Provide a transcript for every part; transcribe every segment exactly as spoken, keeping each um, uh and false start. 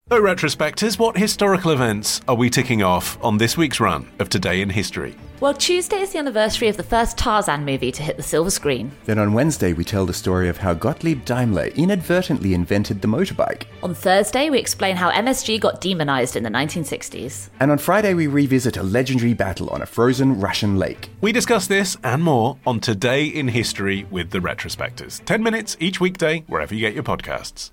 So, retrospectors, what historical events are we ticking off on this week's run of Today in History? Well, Tuesday is the anniversary of the first Tarzan movie to hit the silver screen. Then on Wednesday, we tell the story of how Gottlieb Daimler inadvertently invented the motorbike. On Thursday, we explain how M S G got demonized in the nineteen sixties. And on Friday, we revisit a legendary battle on a frozen Russian lake. We discuss this and more on Today in History with the retrospectors. Ten minutes each weekday, wherever you get your podcasts.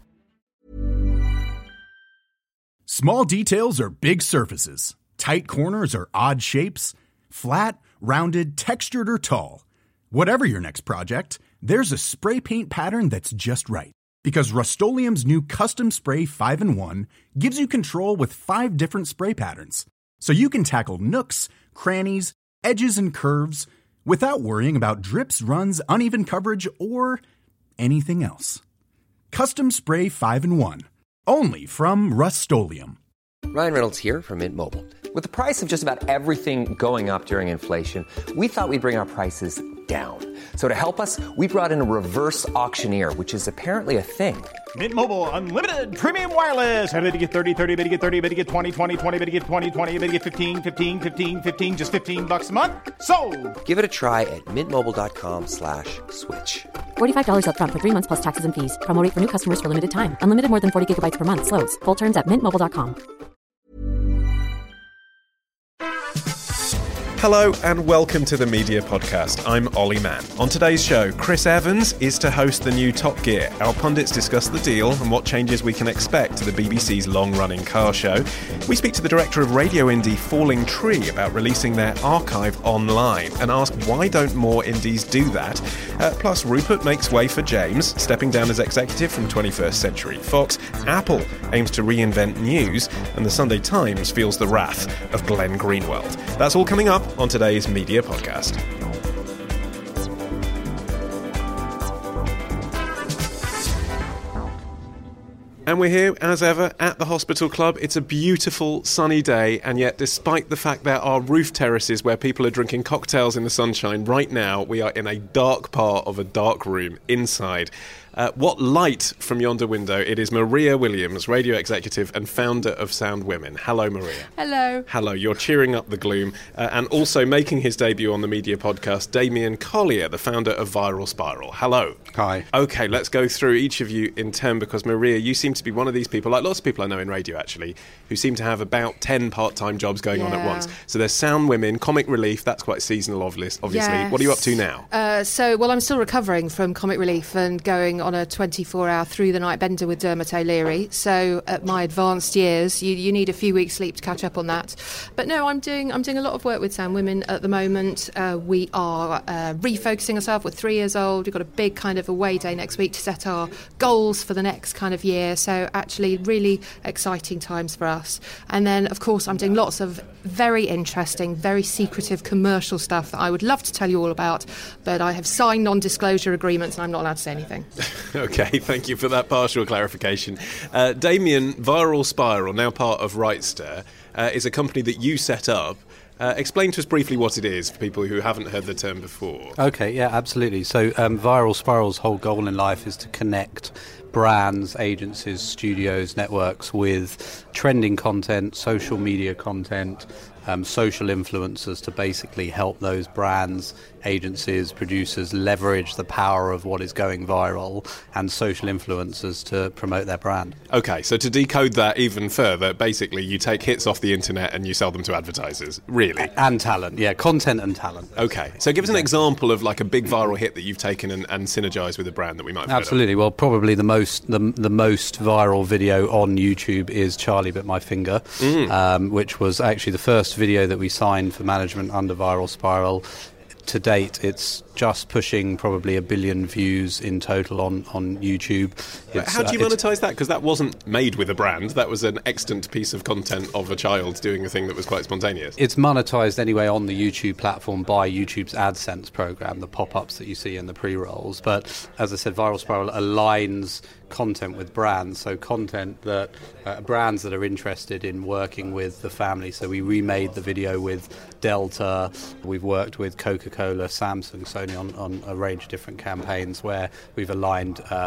Small details are big surfaces. Tight corners are odd shapes. Flat, rounded, textured, or tall. Whatever your next project, there's a spray paint pattern that's just right. Because Rust-Oleum's new Custom Spray five in one gives you control with five different spray patterns. So you can tackle nooks, crannies, edges, and curves without worrying about drips, runs, uneven coverage, or anything else. Custom Spray five in one. Only from Rust-Oleum. Ryan Reynolds here from Mint Mobile. With the price of just about everything going up during inflation, we thought we'd bring our prices down. So to help us, we brought in a reverse auctioneer, which is apparently a thing. Mint Mobile Unlimited Premium Wireless. How to get thirty, thirty, how to get thirty, how to get twenty, twenty, twenty, how to get twenty, twenty, how to get fifteen, fifteen, fifteen, fifteen, just fifteen bucks a month? Sold! Give it a try at mintmobile.com slash switch. forty-five dollars up front for three months plus taxes and fees. Promo rate for new customers for limited time. Unlimited more than forty gigabytes per month. Slows full terms at mint mobile dot com. Hello and welcome to the Media Podcast. I'm Ollie Mann. On today's show, Chris Evans is to host the new Top Gear. Our pundits discuss the deal and what changes we can expect to the B B C's long-running car show. We speak to the director of radio indie Falling Tree about releasing their archive online and ask why don't more indies do that. Uh, plus, Rupert makes way for James, stepping down as executive from twenty-first Century Fox. Apple aims to reinvent news, and the Sunday Times feels the wrath of Glenn Greenwald. That's all coming up on today's Media Podcast. And we're here, as ever, at the Hospital Club. It's a beautiful, sunny day, and yet, despite the fact there are roof terraces where people are drinking cocktails in the sunshine, right now we are in a dark part of a dark room inside. Uh, what light from yonder window. It is Maria Williams, radio executive and founder of Sound Women. Hello, Maria. Hello. Hello. You're cheering up the gloom. Uh, and also making his debut on the Media Podcast, Damien Collier, the founder of Viral Spiral. Hello. Hi. Okay, let's go through each of you in turn, because Maria, you seem to be one of these people, like lots of people I know in radio actually, who seem to have about ten part-time jobs going yeah. on at once. So there's Sound Women, Comic Relief, that's quite seasonal, obviously. Yes. What are you up to now? Uh, so, well, I'm still recovering from Comic Relief and going on a twenty-four hour through-the-night bender with Dermot O'Leary. So at my advanced years, you, you need a few weeks' sleep to catch up on that. But no, I'm doing I'm doing a lot of work with Sound Women at the moment. Uh, we are uh, refocusing ourselves. We're three years old. We've got a big kind of away day next week to set our goals for the next kind of year. So actually really exciting times for us. And then, of course, I'm doing lots of very interesting, very secretive commercial stuff that I would love to tell you all about, but I have signed non-disclosure agreements and I'm not allowed to say anything. Okay, thank you for that partial clarification. Uh, Damien, Viral Spiral, now part of Rightster, uh, is a company that you set up. Uh, explain to us briefly what it is for people who haven't heard the term before. Okay, yeah, absolutely. So um, Viral Spiral's whole goal in life is to connect brands, agencies, studios, networks with trending content, social media content, um, social influencers to basically help those brands, agencies, producers leverage the power of what is going viral and social influencers to promote their brand. Okay, so to decode that even further, basically you take hits off the internet and you sell them to advertisers, really? And talent, yeah, content and talent. Okay, so give us an example of like a big viral hit that you've taken and, and synergised with a brand that we might have Absolutely, well, probably the most the, the most viral video on YouTube is Charlie Bit My Finger, mm. um, which was actually the first video that we signed for management under Viral Spiral. To date, it's just pushing probably a billion views in total on, on YouTube. It's, How do you uh, monetise that? Because that wasn't made with a brand. That was an extant piece of content of a child doing a thing that was quite spontaneous. It's monetised anyway on the YouTube platform by YouTube's AdSense program, the pop-ups that you see in the pre-rolls. But as I said, Viral Spiral aligns content with brands, so content that uh, brands that are interested in working with the family. So we remade the video with Delta, we've worked with Coca-Cola, Samsung, Sony on, on a range of different campaigns where we've aligned uh,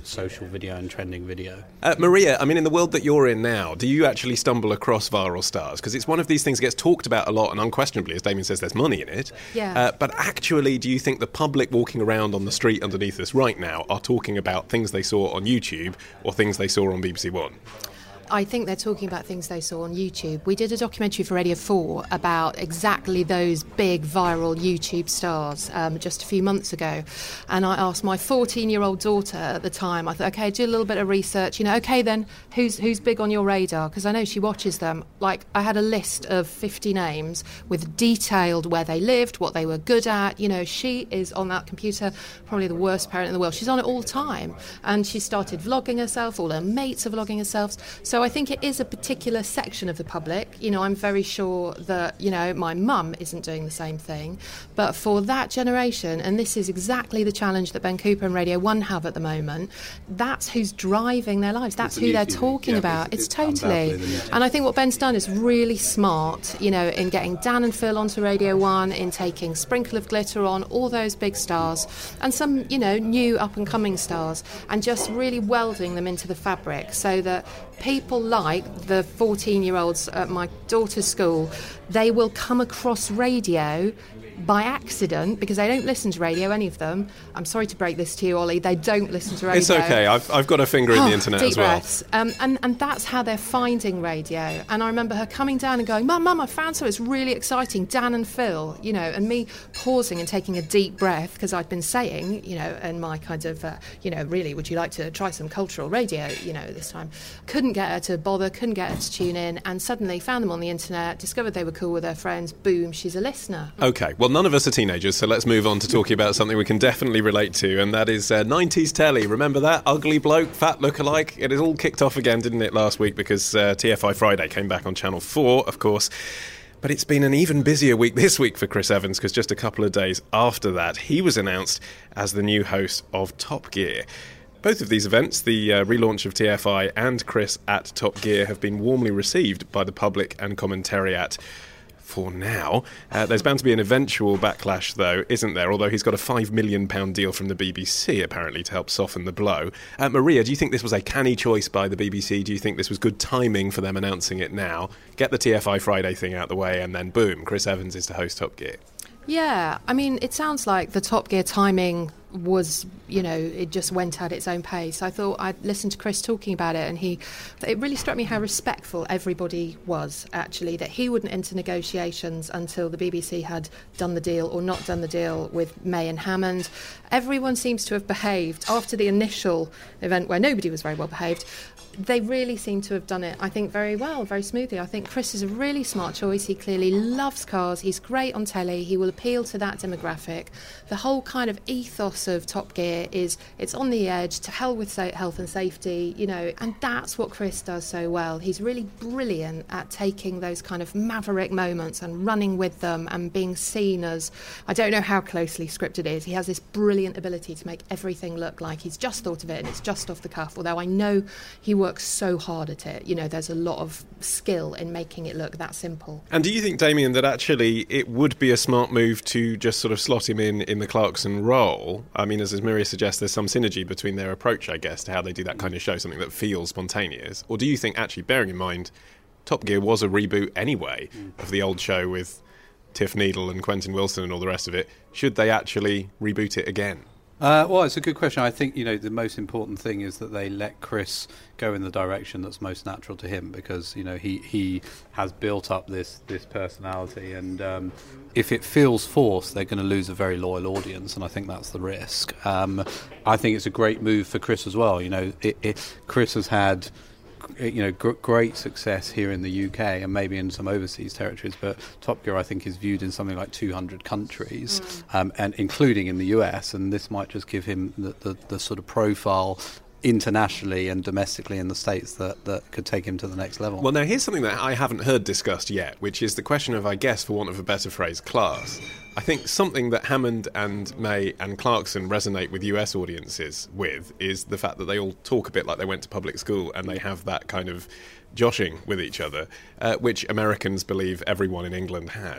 social video and trending video. Uh, Maria, I mean, in the world that you're in now, do you actually stumble across viral stars? Because it's one of these things that gets talked about a lot, and unquestionably, as Damien says, there's money in it. Yeah. Uh, but actually, do you think the public walking around on the street underneath us right now are talking about things they saw on YouTube or things they saw on B B C One? I think they're talking about things they saw on YouTube. We did a documentary for Radio four about exactly those big viral YouTube stars um, just a few months ago. And I asked my fourteen-year-old daughter at the time, I thought, OK, do a little bit of research. You know, OK, then, who's who's big on your radar? Because I know she watches them. Like, I had a list of fifty names with detailed where they lived, what they were good at. You know, she is on that computer, probably the worst parent in the world. She's on it all the time. And she started vlogging herself. All her mates are vlogging themselves. So So I think it is a particular section of the public. You know, I'm very sure that, you know, my mum isn't doing the same thing. But for that generation, and this is exactly the challenge that Ben Cooper and Radio one have at the moment, that's who's driving their lives. That's who they're talking yeah, about. It's, it's, it's totally. And I think what Ben's done is really smart, you know, in getting Dan and Phil onto Radio one, in taking Sprinkle of Glitter on, all those big stars, and some, you know, new up-and-coming stars, and just really welding them into the fabric so that people like the fourteen-year-olds at my daughter's school, they will come across radio by accident, because they don't listen to radio, any of them. I'm sorry to break this to you, Ollie, they don't listen to radio. It's okay, I've, I've got a finger in oh, the internet deep as well. Breaths. Um, and, and that's how they're finding radio. And I remember her coming down and going, Mum, Mum, I found something, it's really exciting, Dan and Phil, you know, and me pausing and taking a deep breath, because I'd been saying, you know, and my kind of, uh, you know, really, would you like to try some cultural radio, you know, this time. Couldn't get her to bother, couldn't get her to tune in, and suddenly found them on the internet, discovered they were cool with her friends, boom, she's a listener. OK, well, none of us are teenagers, so let's move on to talking about something we can definitely relate to, and that is uh, nineties telly. Remember that? Ugly bloke, fat lookalike? It is all kicked off again, didn't it, last week, because uh, T F I Friday came back on Channel four, of course. But it's been an even busier week this week for Chris Evans, because just a couple of days after that, he was announced as the new host of Top Gear. Both of these events, the uh, relaunch of T F I and Chris at Top Gear, have been warmly received by the public and commentariat. For now. Uh, there's bound to be an eventual backlash, though, isn't there? Although he's got a five million pounds deal from the B B C, apparently, to help soften the blow. Uh, Maria, do you think this was a canny choice by the B B C? Do you think this was good timing for them announcing it now? Get the T F I Friday thing out the way, and then, boom, Chris Evans is to host Top Gear. Yeah, I mean, it sounds like the Top Gear timing was, you know, it just went at its own pace. I thought I'd listened to Chris talking about it, and he, it really struck me how respectful everybody was, actually, that he wouldn't enter negotiations until the B B C had done the deal or not done the deal with May and Hammond. Everyone seems to have behaved after the initial event where nobody was very well behaved. They really seem to have done it, I think, very well, very smoothly. I think Chris is a really smart choice. He clearly loves cars. He's great on telly. He will appeal to that demographic. The whole kind of ethos of Top Gear is it's on the edge, to hell with health and safety, you know, and that's what Chris does so well. He's really brilliant at taking those kind of maverick moments and running with them and being seen as, I don't know how closely scripted it is. He has this brilliant ability to make everything look like he's just thought of it and it's just off the cuff, although I know he works works so hard at it. You know, there's a lot of skill in making it look that simple. And do you think, Damien, that actually it would be a smart move to just sort of slot him in in the Clarkson role? I mean, as, as Maria suggests, there's some synergy between their approach, I guess, to how they do that kind of show, something that feels spontaneous. Or do you think, actually, bearing in mind, Top Gear was a reboot anyway mm. of the old show with Tiff Needle and Quentin Wilson and all the rest of it, should they actually reboot it again? Uh, well, it's a good question. I think, you know, the most important thing is that they let Chris go in the direction that's most natural to him, because, you know, he, he has built up this, this personality, and um, if it feels forced, they're going to lose a very loyal audience, and I think that's the risk. Um, I think it's a great move for Chris as well. You know, it, it, Chris has had... you know, gr- great success here in the U K and maybe in some overseas territories, but Top Gear, I think, is viewed in something like two hundred countries, mm. um, and including in the U S, and this might just give him the, the, the sort of profile internationally and domestically in the States that, that could take him to the next level. Well, now, here's something that I haven't heard discussed yet, which is the question of, I guess, for want of a better phrase, class. I think something that Hammond and May and Clarkson resonate with U S audiences with is the fact that they all talk a bit like they went to public school, and they have that kind of joshing with each other, uh, which Americans believe everyone in England has.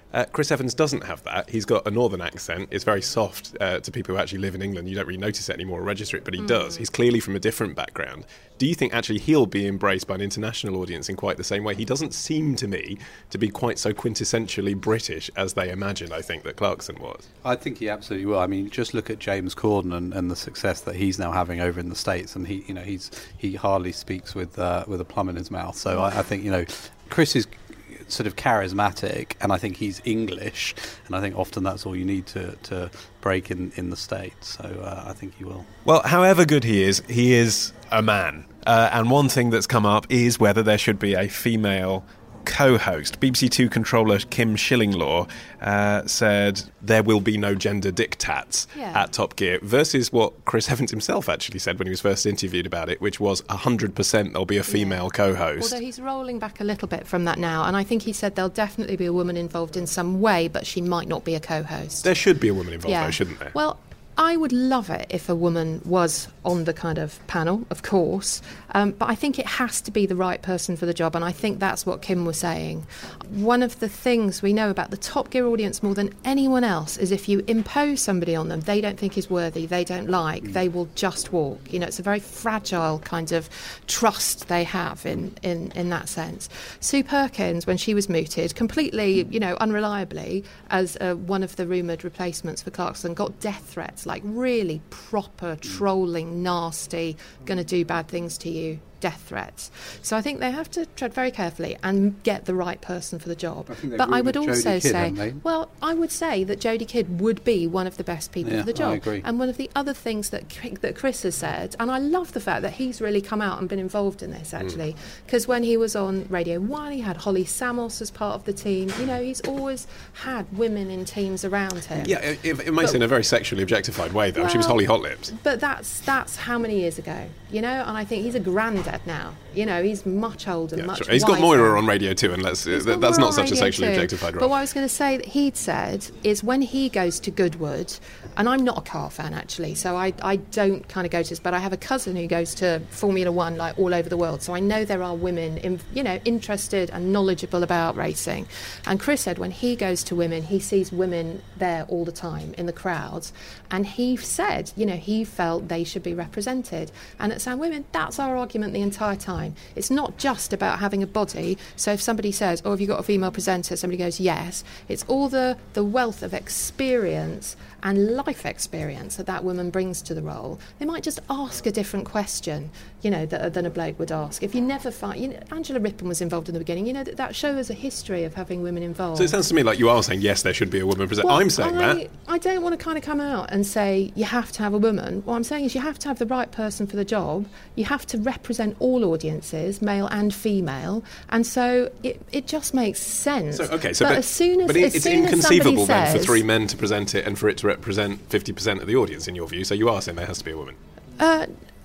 Uh, Chris Evans doesn't have that. He's got a northern accent. It's very soft uh, to people who actually live in England. You don't really notice it anymore or register it, but he mm. does. He's clearly from a different background. Do you think actually he'll be embraced by an international audience in quite the same way? He doesn't seem to me to be quite so quintessentially British as they imagined, I think, that Clarkson was. I think he absolutely will. I mean, just look at James Corden and, and the success that he's now having over in the States, and he, you know, he's he hardly speaks with uh, with a plum in his mouth. So I, I think, you know, Chris is sort of charismatic, and I think he's English, and I think often that's all you need to, to break in, in the States, so uh, I think he will. Well, however good he is, he is a man, uh, and one thing that's come up is whether there should be a female co-host. B B C Two controller Kim Schillinglaw uh, said there will be no gender diktats yeah. at Top Gear, versus what Chris Evans himself actually said when he was first interviewed about it, which was one hundred percent there'll be a female yeah. co-host. Although he's rolling back a little bit from that now, and I think he said there'll definitely be a woman involved in some way, but she might not be a co-host. There should be a woman involved, yeah. though, shouldn't there? Well, I would love it if a woman was on the kind of panel, of course, um, but I think it has to be the right person for the job, and I think that's what Kim was saying. One of the things we know about the Top Gear audience more than anyone else is if you impose somebody on them they don't think is worthy, they don't like, mm. they will just walk. You know, it's a very fragile kind of trust they have in, in, in that sense. Sue Perkins, when she was mooted, completely, you know, unreliably, as uh, one of the rumoured replacements for Clarkson, got death threats, like really proper, trolling, nasty, going to do bad things to you, death threats. So I think they have to tread very carefully and get the right person for the job. I but I would also Jodie Kidd, say, well, I would say that Jodie Kidd would be one of the best people yeah, for the job. I agree. And one of the other things that that Chris has said, and I love the fact that he's really come out and been involved in this, actually, because mm. when he was on Radio one, he had Holly Samos as part of the team. You know, he's always had women in teams around him. Yeah, it, it might but, in a very sexually objectified way, though. Well, she was Holly Hot Lips. But that's that's how many years ago, you know? And I think he's a granddad now. You know, he's much older, yeah, much sure. He's wiser. got Moira on Radio two, and let's, uh, that's not such a sexually too. objectified role. But what I was going to say that he'd said is when he goes to Goodwood, and I'm not a car fan, actually, so I, I don't kind of go to this, but I have a cousin who goes to Formula One, like, all over the world, so I know there are women, in, you know, interested and knowledgeable about racing. And Chris said when he goes to women, he sees women there all the time in the crowds, and he said, you know, he felt they should be represented. And at Sound Women, that's our argument the entire time. It's not just about having a body. So if somebody says, oh, have you got a female presenter? Somebody goes, yes. It's all the, the wealth of experience and life experience that that woman brings to the role. They might just ask a different question, you know, that, than a bloke would ask. If you never find... You know, Angela Rippon was involved in the beginning. You know, that, that show has a history of having women involved. So it sounds to me like you are saying, yes, there should be a woman presenter. Well, I'm saying I, that. I don't want to kind of come out and say you have to have a woman. What I'm saying is you have to have the right person for the job. You have to represent all audiences, male and female. And so it, it just makes sense. So, okay, so but, but as soon as, but as it's soon inconceivable as then says, for three men to present it and for it to represent fifty percent of the audience, in your view. So you are saying there has to be a woman. Uh,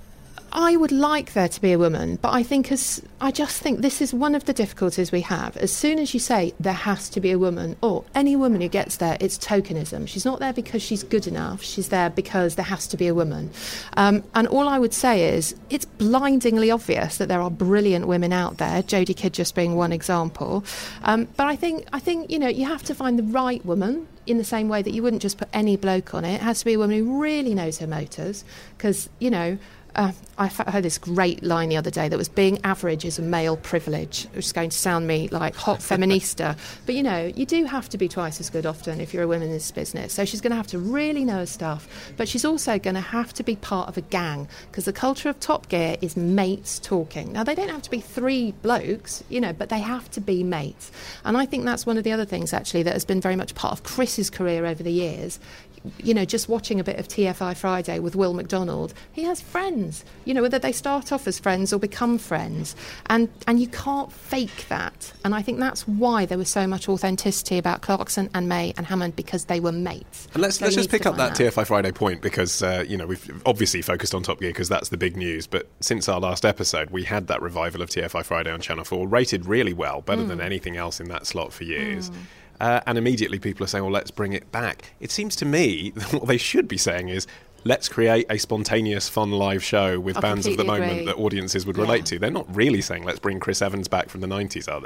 I would like there to be a woman, but I think as I just think this is one of the difficulties we have. As soon as you say there has to be a woman, or any woman who gets there, it's tokenism. She's not there because she's good enough. She's there because there has to be a woman. Um, and all I would say is it's blindingly obvious that there are brilliant women out there. Jodie Kidd just being one example. Um, but I think I think you know you have to find the right woman. In the same way that you wouldn't just put any bloke on it. It has to be a woman who really knows her motors, because, you know, Uh, I heard this great line the other day that was being average is a male privilege, which is going to sound me like hot feminista. But, you know, you do have to be twice as good often if you're a woman in this business. So she's going to have to really know her stuff. But she's also going to have to be part of a gang, because the culture of Top Gear is mates talking. Now, they don't have to be three blokes, you know, but they have to be mates. And I think that's one of the other things, actually, that has been very much part of Chris's career over the years. You know, just watching a bit of T F I Friday with Will McDonald, he has friends, you know, whether they start off as friends or become friends. And and you can't fake that. And I think that's why there was so much authenticity about Clarkson and May and Hammond, because they were mates. And let's, So let's you just need pick to up find that T F I Friday point, because, uh, you know, we've obviously focused on Top Gear because that's the big news. But since our last episode, we had that revival of T F I Friday on Channel four, rated really well, better mm. than anything else in that slot for years. Mm. Uh, and immediately people are saying, well, let's bring it back. It seems to me that what they should be saying is, let's create a spontaneous, fun live show with I bands of the moment agree. that audiences would Yeah. relate to. They're not really saying, let's bring Chris Evans back from the nineties, are they?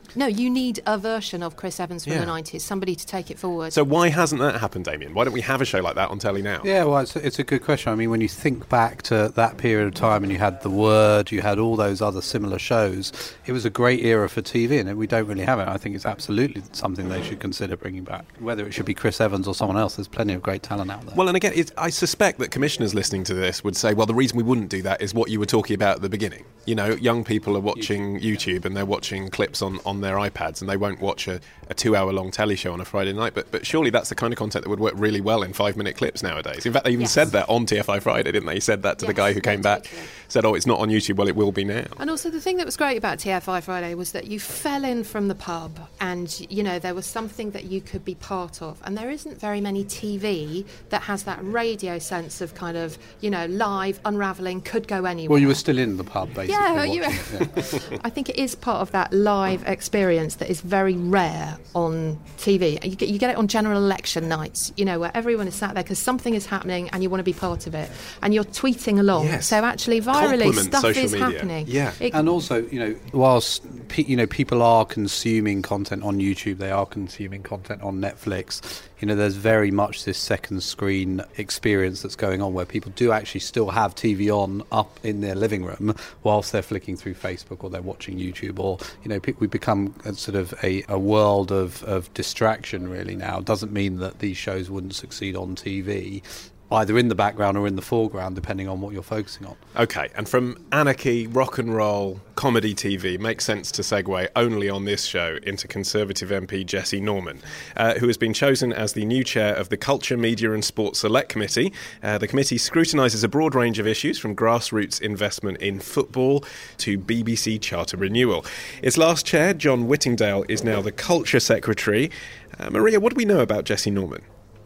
No, you need a version of Chris Evans from Yeah. the nineties, somebody to take it forward. So why hasn't that happened, Damien? Why don't we have a show like that on telly now? Yeah, well, it's a, it's a good question. I mean, when you think back to that period of time and you had The Word, you had all those other similar shows, it was a great era for T V, and we don't really have it. I think it's absolutely something they should consider bringing back. Whether it should be Chris Evans or someone else, there's plenty of great talent out there. Well, and again, it's, I suspect that commissioners listening to this would say, well, the reason we wouldn't do that is what you were talking about at the beginning. You know, young people are watching YouTube and they're watching clips on, on their iPads, and they won't watch a, a two-hour-long telly show on a Friday night. But but surely that's the kind of content that would work really well in five-minute clips nowadays. In fact, they even Yes. said that on T F I Friday, didn't they? He said that to the Yes, guy who came back, totally. said, oh, it's not on YouTube. Well, it will be now. And also the thing that was great about T F I Friday was that you fell in from the pub and, you know, there was something that you could be part of. And there isn't very many T V that has that radio sense of kind of, you know, live, unravelling, could go anywhere. Well, you were still in the pub, basically. Yeah, you watching it, yeah. I think it is part of that live experience that is very rare on T V. You get, you get it on general election nights, you know, where everyone is sat there because something is happening and you want to be part of it. And you're tweeting along. Yes. So actually, virally, Complement stuff social is media. happening. Yeah. It- And also, you know, whilst pe- you know people are consuming content on YouTube, they are consuming content on Netflix. You know, there's very much this second screen experience that's going on where people do actually still have T V on up in their living room whilst they're flicking through Facebook or they're watching YouTube, or you know, pe- we become a sort of a, a world of, of distraction really now. Doesn't mean that these shows wouldn't succeed on T V, either in the background or in the foreground, depending on what you're focusing on. Okay, and from anarchy, rock and roll, comedy T V, makes sense to segue only on this show into Conservative M P Jesse Norman, uh, who has been chosen as the new chair of the Culture, Media and Sports Select Committee. Uh, the committee scrutinises a broad range of issues, from grassroots investment in football to B B C charter renewal. Its last chair, John Whittingdale, is now the Culture Secretary. Uh, Maria, what do we know about Jesse Norman?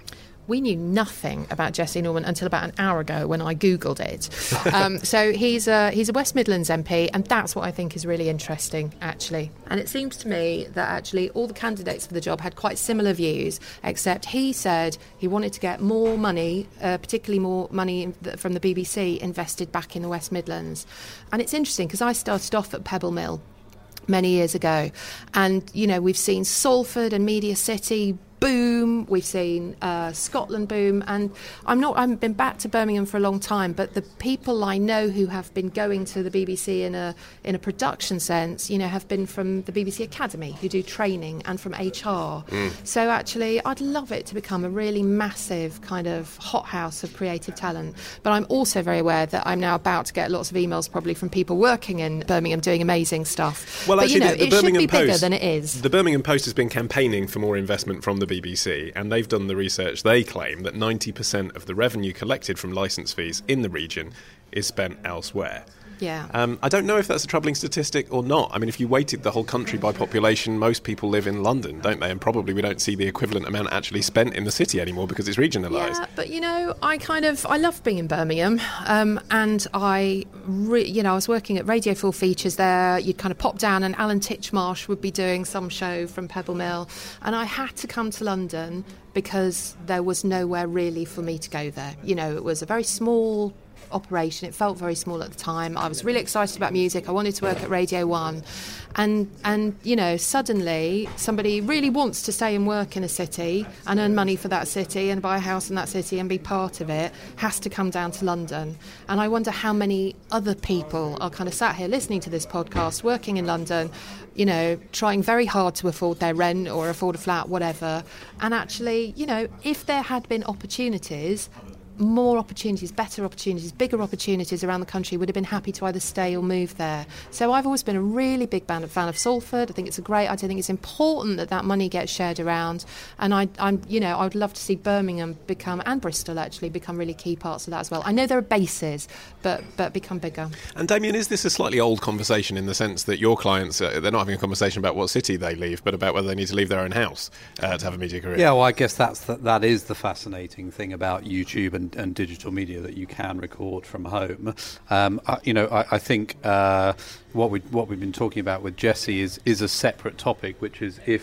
We knew nothing about Jesse Norman until about an hour ago when I Googled it. Um, so he's a, he's a West Midlands M P, and that's what I think is really interesting, actually. And it seems to me that actually all the candidates for the job had quite similar views, except he said he wanted to get more money, uh, particularly more money in, from the B B C, invested back in the West Midlands. And it's interesting because I started off at Pebble Mill many years ago, and, you know, we've seen Salford and Media City boom, we've seen uh, Scotland boom, and I'm not, I haven't been back to Birmingham for a long time, but the people I know who have been going to the B B C in a in a production sense, you know, have been from the B B C Academy, who do training, and from H R. Mm. So actually, I'd love it to become a really massive kind of hothouse of creative talent. But I'm also very aware that I'm now about to get lots of emails probably from people working in Birmingham doing amazing stuff. Well, but, actually, you know, the, the it Birmingham should be bigger Post, than it is. The Birmingham Post has been campaigning for more investment from the B B C, and they've done the research. They claim that ninety percent of the revenue collected from licence fees in the region is spent elsewhere. Yeah. Um, I don't know if that's a troubling statistic or not. I mean, if you weighted the whole country by population, most people live in London, don't they? And probably we don't see the equivalent amount actually spent in the city anymore because it's regionalised. Yeah, but you know, I kind of I love being in Birmingham, um, and I, re- you know, I was working at Radio Full Features there. You'd kind of pop down, and Alan Titchmarsh would be doing some show from Pebble Mill, and I had to come to London because there was nowhere really for me to go there. You know, it was a very small operation. It felt very small at the time. I was really excited about music. I wanted to work at Radio One, and and you know, suddenly somebody really wants to stay and work in a city and earn money for that city and buy a house in that city and be part of it, has to come down to London. And I wonder how many other people are kind of sat here listening to this podcast, working in London, you know, trying very hard to afford their rent or afford a flat, whatever. And actually, you know, if there had been opportunities, more opportunities, better opportunities, bigger opportunities around the country, would have been happy to either stay or move there. So I've always been a really big fan of, fan of Salford. I think it's a great idea. I think it's important that that money gets shared around. And I, I'm, you know, I would love to see Birmingham become, and Bristol actually, become really key parts of that as well. I know there are bases, but but become bigger. And Damien, is this a slightly old conversation in the sense that your clients, uh, they're not having a conversation about what city they leave, but about whether they need to leave their own house uh, to have a media career? Yeah, well, I guess that's the, that is the fascinating thing about YouTube and, and digital media, that you can record from home. Um, I, you know, I, I think uh, what we what we've been talking about with Jesse is is a separate topic, which is if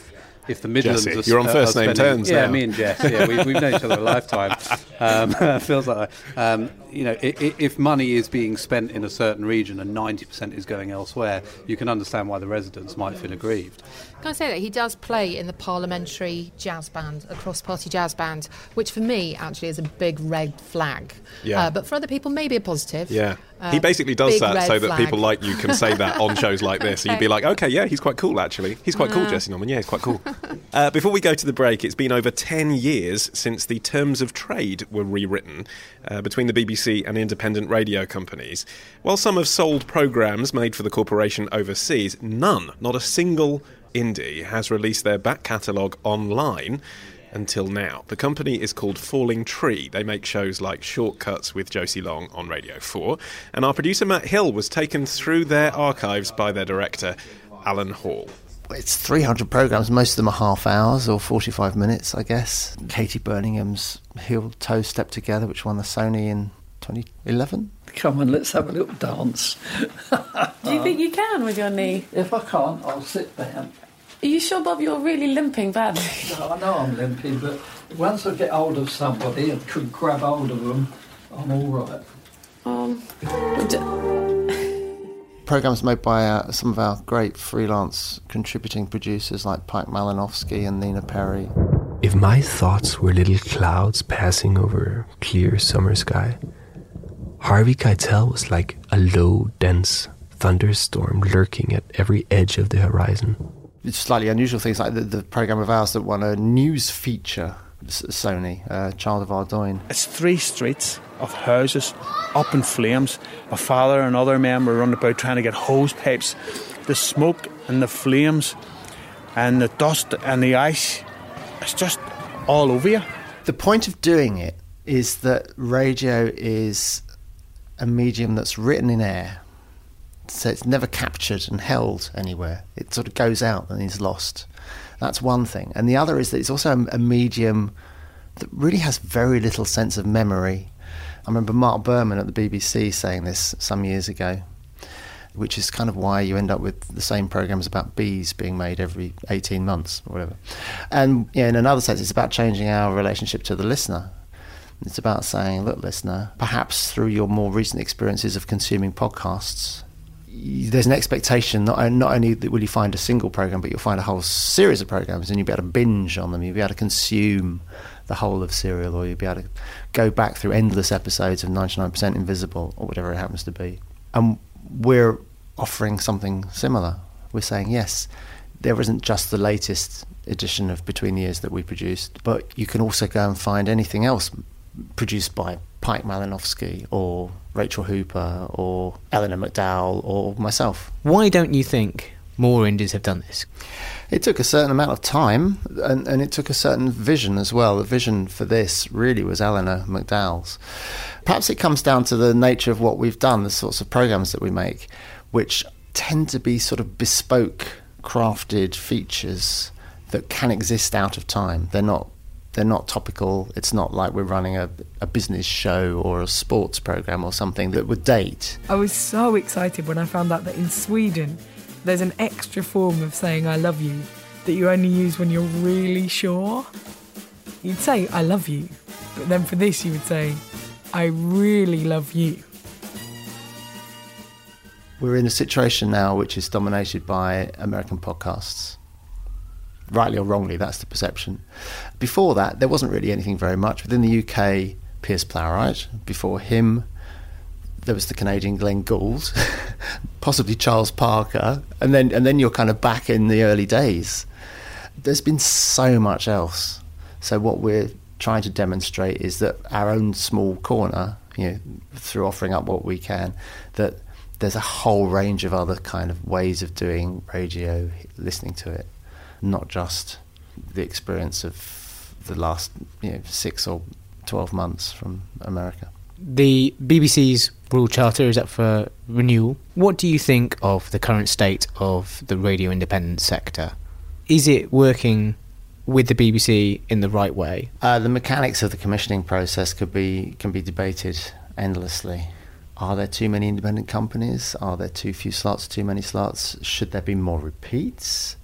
if the Midlands Jesse, are, you're on are first name spending, terms yeah, now. me and Jess, yeah, we, we've known each other a lifetime. Um, feels like that. Um, you know, if, if money is being spent in a certain region and ninety percent is going elsewhere, you can understand why the residents might feel aggrieved. Can I say that he does play in the parliamentary jazz band, a cross-party jazz band, which for me actually is a big red flag. Yeah. Uh, but for other people, maybe a positive. Yeah. Uh, he basically does big that red so that flag. people like you can say that on shows like this. So you'd be like, okay, yeah, he's quite cool, actually. He's quite cool, Uh. Jesse Norman. Yeah, he's quite cool. uh, before we go to the break, it's been over ten years since the terms of trade were rewritten uh, between the B B C and independent radio companies. While some have sold programmes made for the corporation overseas, none, not a single indie, has released their back catalogue online until now. The company is called Falling Tree. They make shows like Shortcuts with Josie Long on Radio four. And our producer Matt Hill was taken through their archives by their director, Alan Hall. It's three hundred programmes. Most of them are half hours or forty-five minutes, I guess. Katie Birmingham's Heel Toe Step Together, which won the Sony in twenty eleven. Come on, let's have a little dance. Do you think you can with your knee? If I can't, I'll sit down. Are you sure, Bob, you're really limping badly? No, I know I'm limping, but once I get hold of somebody and could grab hold of them, I'm all right. Um, Programmes made by uh, some of our great freelance contributing producers like Pike Malinowski and Nina Perry. If my thoughts were little clouds passing over a clear summer sky, Harvey Keitel was like a low, dense thunderstorm lurking at every edge of the horizon. It's slightly unusual things like the, the programme of ours that won a news feature, Sony, uh, Child of Ardoyne. It's three streets of houses up in flames. My father and other men were running about trying to get hose pipes. The smoke and the flames and the dust and the ice, it's just all over you. The point of doing it is that radio is a medium that's written in air. So it's never captured and held anywhere. It sort of goes out and is lost. That's one thing. And the other is that it's also a medium that really has very little sense of memory. I remember Mark Berman at the B B C saying this some years ago, which is kind of why you end up with the same programmes about bees being made every eighteen months or whatever. And yeah, in another sense, it's about changing our relationship to the listener. It's about saying, look, listener, perhaps through your more recent experiences of consuming podcasts, there's an expectation not, not only that will you find a single programme, but you'll find a whole series of programmes and you'll be able to binge on them, you'll be able to consume the whole of Serial, or you'll be able to go back through endless episodes of ninety-nine percent Invisible, or whatever it happens to be. And we're offering something similar. We're saying, yes, there isn't just the latest edition of Between the Years that we produced, but you can also go and find anything else produced by Pike Malinowski or Rachel Hooper or Eleanor McDowell or myself. Why don't you think more indies have done this? It took a certain amount of time and, and it took a certain vision as well. The vision for this really was Eleanor McDowell's. Perhaps it comes down to the nature of what we've done, the sorts of programmes that we make, which tend to be sort of bespoke, crafted features that can exist out of time. They're not They're not topical. It's not like we're running a, a business show or a sports programme or something that would date. I was so excited when I found out that in Sweden there's an extra form of saying I love you that you only use when you're really sure. You'd say I love you, but then for this you would say I really love you. We're in a situation now which is dominated by American podcasts. Rightly or wrongly, that's the perception. Before that, there wasn't really anything very much. Within the U K, Piers Plowright. Before him, there was the Canadian Glenn Gould, possibly Charles Parker, and then and then you're kind of back in the early days. There's been so much else. So what we're trying to demonstrate is that our own small corner, you know, through offering up what we can, that there's a whole range of other kind of ways of doing radio, listening to it. Not just the experience of the last, you know, six or twelve months from America. The B B C's Royal Charter is up for renewal. What do you think of the current state of the radio independent sector? Is it working with the B B C in the right way? Uh, the mechanics of the commissioning process could be can be debated endlessly. Are there too many independent companies? Are there too few slots, too many slots? Should there be more repeats?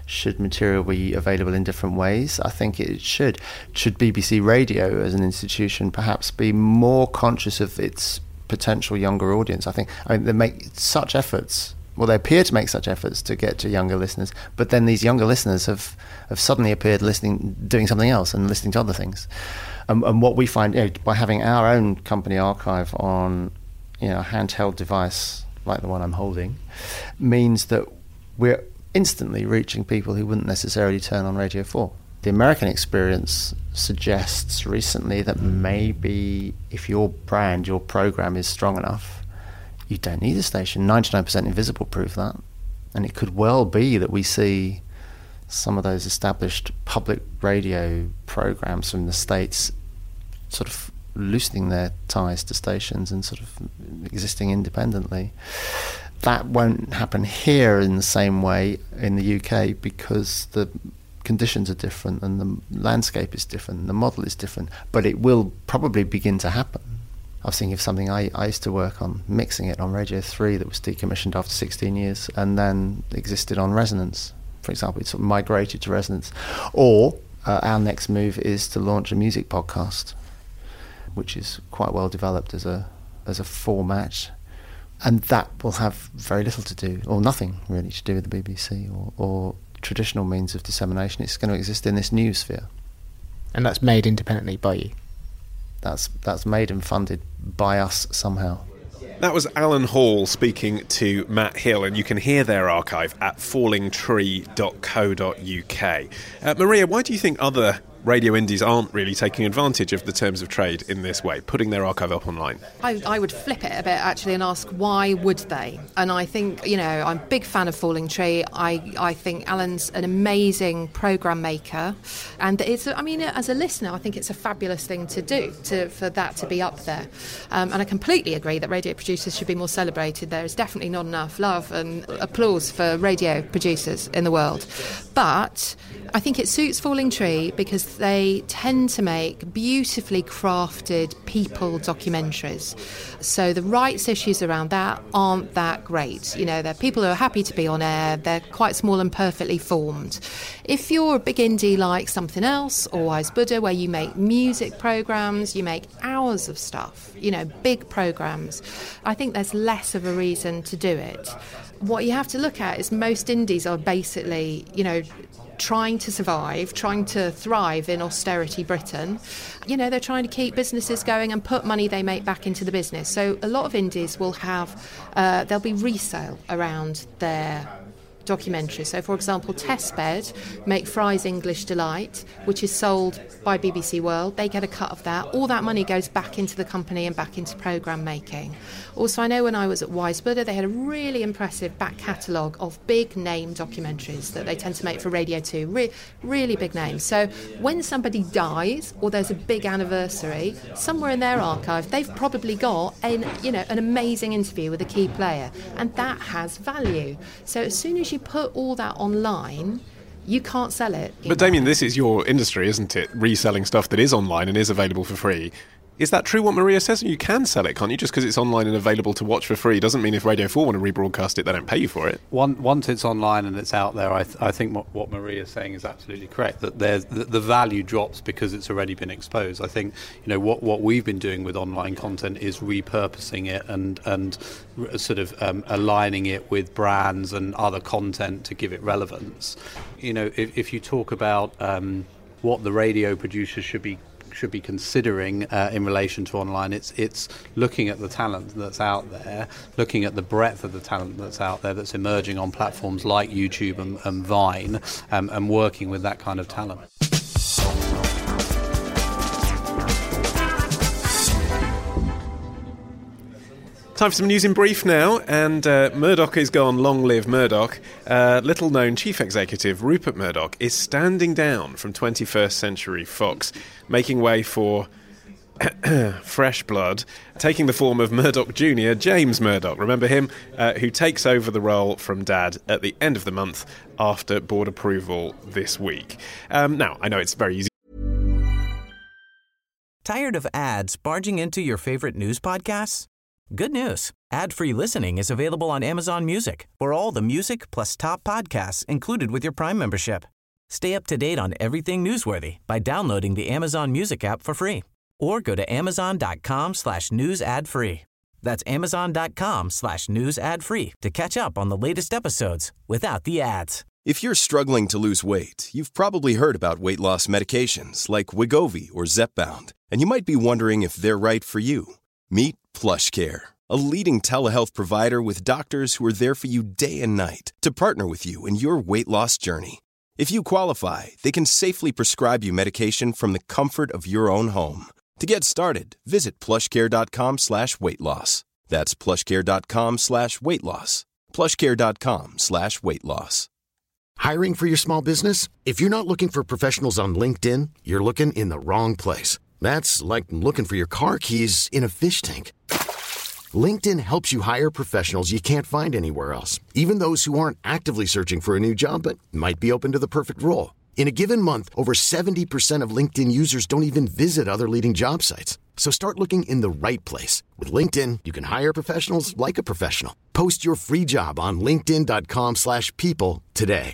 Should material be available in different ways? I think it should. Should B B C Radio as an institution perhaps be more conscious of its potential younger audience? I think I mean, they make such efforts, well, they appear to make such efforts to get to younger listeners, but then these younger listeners have, have suddenly appeared listening, doing something else and listening to other things. Um, and what we find, you know, by having our own company archive on, you know, a handheld device like the one I'm holding, means that we're instantly reaching people who wouldn't necessarily turn on Radio four. The American experience suggests recently that maybe if your brand, your program is strong enough, you don't need a station. ninety-nine percent Invisible prove that. And it could well be that we see some of those established public radio programs from the States sort of loosening their ties to stations and sort of existing independently. That won't happen here in the same way in the U K because the conditions are different and the landscape is different, the model is different, but it will probably begin to happen. I was thinking of something I, I used to work on, mixing it on Radio three that was decommissioned after sixteen years and then existed on Resonance. For example, it sort of migrated to Resonance. Or uh, our next move is to launch a music podcast, which is quite well developed as a as a format. And that will have very little to do, or nothing really to do with the B B C or, or traditional means of dissemination. It's going to exist in this new sphere. And that's made independently by you? That's that's made and funded by us somehow. That was Alan Hall speaking to Matt Hill, and you can hear their archive at falling tree dot co dot uk. Uh, Maria, why do you think other radio indies aren't really taking advantage of the terms of trade in this way, putting their archive up online? I, I would flip it a bit, actually, and ask why would they? And I think, you know, I'm a big fan of Falling Tree. I, I think Alan's an amazing programme maker. And it's, I mean, as a listener, I think it's a fabulous thing to do, to for that to be up there. Um, and I completely agree that radio producers should be more celebrated. There is definitely not enough love and applause for radio producers in the world. But I think it suits Falling Tree because they tend to make beautifully crafted people documentaries. So the rights issues around that aren't that great. You know, they're people who are happy to be on air. They're quite small and perfectly formed. If you're a big indie like Something Else or Wise Buddha, where you make music programmes, you make hours of stuff, you know, big programmes, I think there's less of a reason to do it. What you have to look at is most indies are basically, you know, trying to survive, trying to thrive in austerity Britain. You know, they're trying to keep businesses going and put money they make back into the business. So a lot of indies will have, uh, there'll be resale around their documentary. So, for example, Testbed make Fry's English Delight, which is sold by B B C World. They get a cut of that. All that money goes back into the company and back into programme making. Also, I know when I was at Wise Buddha, they had a really impressive back catalogue of big name documentaries that they tend to make for Radio two. Re- really big names. So when somebody dies or there's a big anniversary, somewhere in their archive, they've probably got an, you know, an amazing interview with a key player, and that has value. So as soon as you put all that online, you can't sell it. But Damien, this is your industry, isn't it? Reselling stuff that is online and is available for free. Is that true what Maria says? You can sell it, can't you? Just because it's online and available to watch for free doesn't mean if Radio four want to rebroadcast it, they don't pay you for it. One, once it's online and it's out there, I, th- I think what, what Maria is saying is absolutely correct, that there's, the, the value drops because it's already been exposed. I think, you know, what, what we've been doing with online content is repurposing it and, and r- sort of um, aligning it with brands and other content to give it relevance. You know, if, if you talk about um, what the radio producers should be should be considering uh, in relation to online, it's it's looking at the talent that's out there, looking at the breadth of the talent that's out there that's emerging on platforms like YouTube and, and Vine, um, and working with that kind of talent. Time for some news in brief now, and uh, Murdoch is gone, long live Murdoch. Uh, little-known chief executive Rupert Murdoch is standing down from twenty-first Century Fox, making way for fresh blood, taking the form of Murdoch Junior, James Murdoch. Remember him? Uh, who takes over the role from Dad at the end of the month after board approval this week. Um, now, I know it's very easy. Tired of ads barging into your favorite news podcasts? Good news. Ad-free listening is available on Amazon Music for all the music plus top podcasts included with your Prime membership. Stay up to date on everything newsworthy by downloading the Amazon Music app for free or go to amazon.com slash news ad free. That's amazon.com slash news ad free to catch up on the latest episodes without the ads. If you're struggling to lose weight, you've probably heard about weight loss medications like Wegovy or Zepbound, and you might be wondering if they're right for you. Meet PlushCare, a leading telehealth provider with doctors who are there for you day and night to partner with you in your weight loss journey. If you qualify, they can safely prescribe you medication from the comfort of your own home. To get started, visit plushcare.com slash weight loss. That's plushcare.com slash weight loss. plushcare.com slash weight loss. Hiring for your small business? If you're not looking for professionals on LinkedIn, you're looking in the wrong place. That's like looking for your car keys in a fish tank. LinkedIn helps you hire professionals you can't find anywhere else, even those who aren't actively searching for a new job but might be open to the perfect role. In a given month, over seventy percent of LinkedIn users don't even visit other leading job sites. So start looking in the right place. With LinkedIn, you can hire professionals like a professional. Post your free job on linkedin.com slash people today.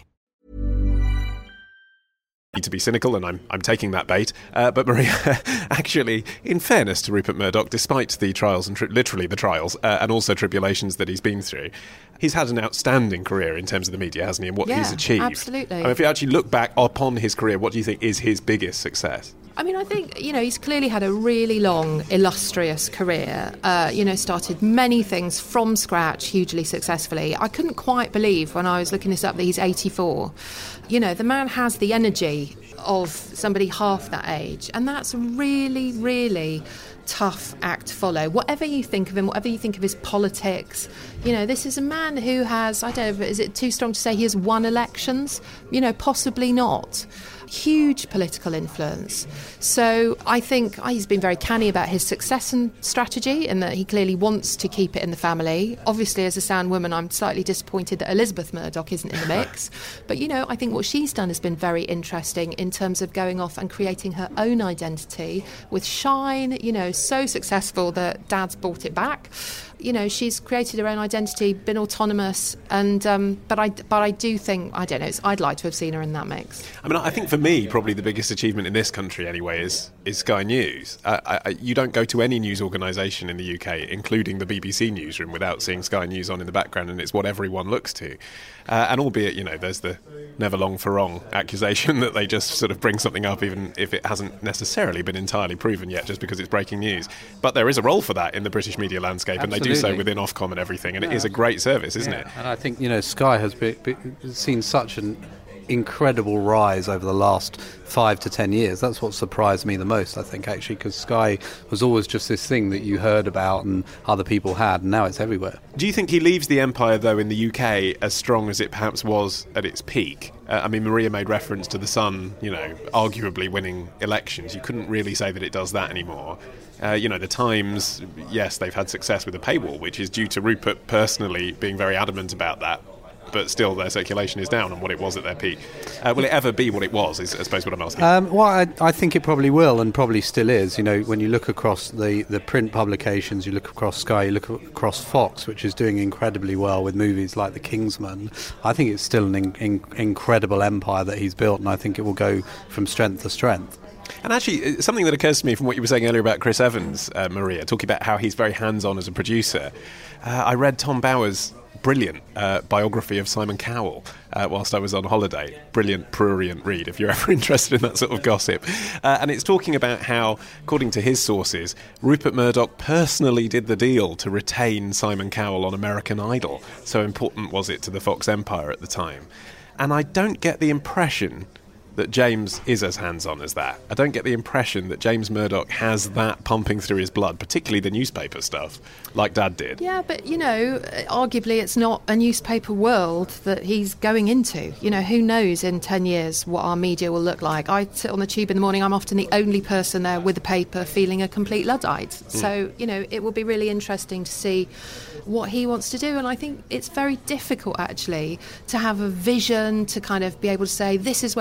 To be cynical, and I'm I'm taking that bait. Uh, but Maria, actually, in fairness to Rupert Murdoch, despite the trials and tri- literally the trials uh, and also tribulations that he's been through, he's had an outstanding career in terms of the media, hasn't he? And what yeah, he's achieved. Absolutely. I mean, if you actually look back upon his career, what do you think is his biggest success? I mean, I think, you know, he's clearly had a really long, illustrious career, uh, you know, started many things from scratch, hugely successfully. I couldn't quite believe when I was looking this up that he's eighty-four. You know, the man has the energy of somebody half that age, and that's a really, really tough act to follow. Whatever you think of him, whatever you think of his politics, you know, this is a man who has, I don't know, is it too strong to say he has won elections? You know, possibly not. Huge political influence. So I think oh, he's been very canny about his succession strategy and that he clearly wants to keep it in the family. Obviously, as a sound woman, I'm slightly disappointed that Elizabeth Murdoch isn't in the mix. But, you know, I think what she's done has been very interesting in terms of going off and creating her own identity with Shine, you know, so successful that Dad's bought it back. You know, she's created her own identity, been autonomous, and um, but I but I do think I don't know. I'd like to have seen her in that mix. I mean, I think for me, probably the biggest achievement in this country, anyway, is is Sky News. Uh, I, you don't go to any news organisation in the U K, including the B B C newsroom, without seeing Sky News on in the background, and it's what everyone looks to. Uh, and albeit, you know, there's the never long for wrong accusation that they just sort of bring something up, even if it hasn't necessarily been entirely proven yet, just because it's breaking news. But there is a role for that in the British media landscape, Absolutely. and they do so within Ofcom and everything, and yeah. it is a great service, isn't yeah. it? And I think, you know, Sky has be, be, seen such an incredible rise over the last five to ten years. That's what surprised me the most, I think, actually, because Sky was always just this thing that you heard about and other people had, and now it's everywhere. Do you think he leaves the empire, though, in the U K as strong as it perhaps was at its peak? Uh, I mean, Maria made reference to The Sun, you know, arguably winning elections. You couldn't really say that it does that anymore. Uh, you know, the Times, yes, they've had success with the paywall, which is due to Rupert personally being very adamant about that. But still, their circulation is down on what it was at their peak. Uh, will it ever be what it was, is I suppose what I'm asking. Um, well, I, I think it probably will, and probably still is. You know, when you look across the, the print publications, you look across Sky, you look across Fox, which is doing incredibly well with movies like The Kingsman. I think it's still an in, in, incredible empire that he's built, and I think it will go from strength to strength. And actually, something that occurs to me from what you were saying earlier about Chris Evans, uh, Maria, talking about how he's very hands-on as a producer. Uh, I read Tom Bauer's brilliant uh, biography of Simon Cowell uh, whilst I was on holiday. Brilliant, prurient read if you're ever interested in that sort of gossip. Uh, and it's talking about how, according to his sources, Rupert Murdoch personally did the deal to retain Simon Cowell on American Idol. So important was it to the Fox empire at the time. And I don't get the impression that James is as hands-on as that. I don't get the impression that James Murdoch has that pumping through his blood, particularly the newspaper stuff, like Dad did. Yeah, but, you know, arguably it's not a newspaper world that he's going into. You know, who knows in ten years what our media will look like. I sit on the tube in the morning, I'm often the only person there with a paper feeling a complete Luddite. Mm. So, you know, it will be really interesting to see what he wants to do. And I think it's very difficult, actually, to have a vision, to kind of be able to say, this is where we're going,